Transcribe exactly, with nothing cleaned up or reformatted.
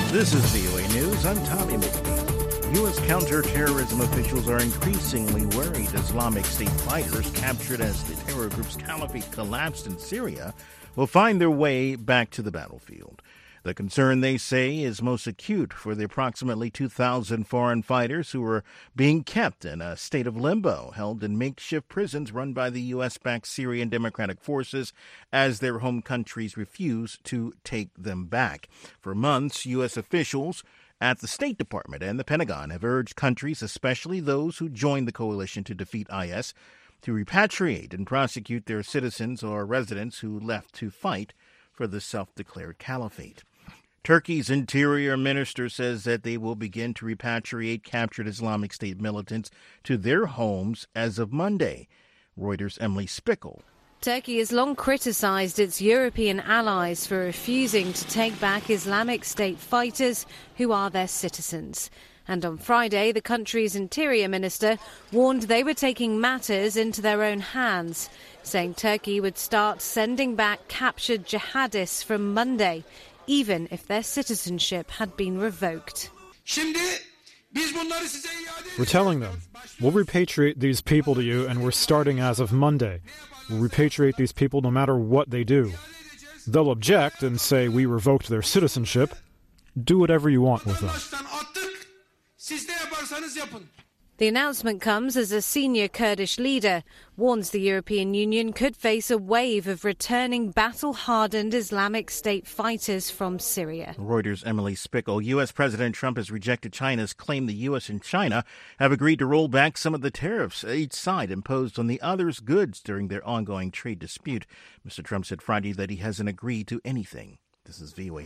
This is V O A News. I'm Tommy McNeil. U S counterterrorism officials are increasingly worried Islamic State fighters captured as the terror group's caliphate collapsed in Syria will find their way back to the battlefield. The concern, they say, is most acute for the approximately two thousand foreign fighters who are being kept in a state of limbo, held in makeshift prisons run by the U S-backed Syrian Democratic Forces as their home countries refuse to take them back. For months, U S officials at the State Department and the Pentagon have urged countries, especially those who joined the coalition to defeat I S, to repatriate and prosecute their citizens or residents who left to fight for the self-declared caliphate. Turkey's interior minister says that they will begin to repatriate captured Islamic State militants to their homes as of Monday. Reuters' Emily Spickle. Turkey has long criticized its European allies for refusing to take back Islamic State fighters who are their citizens. And on Friday, the country's interior minister warned they were taking matters into their own hands, saying Turkey would start sending back captured jihadists from Monday, even if their citizenship had been revoked. We're telling them, we'll repatriate these people to you, and we're starting as of Monday. We'll repatriate these people no matter what they do. They'll object and say we revoked their citizenship. Do whatever you want with them. The announcement comes as a senior Kurdish leader warns the European Union could face a wave of returning battle-hardened Islamic State fighters from Syria. Reuters' Emily Spickle. U S. President Trump has rejected China's claim the U S and China have agreed to roll back some of the tariffs each side imposed on the other's goods during their ongoing trade dispute. Mister Trump said Friday that he hasn't agreed to anything. This is V O A.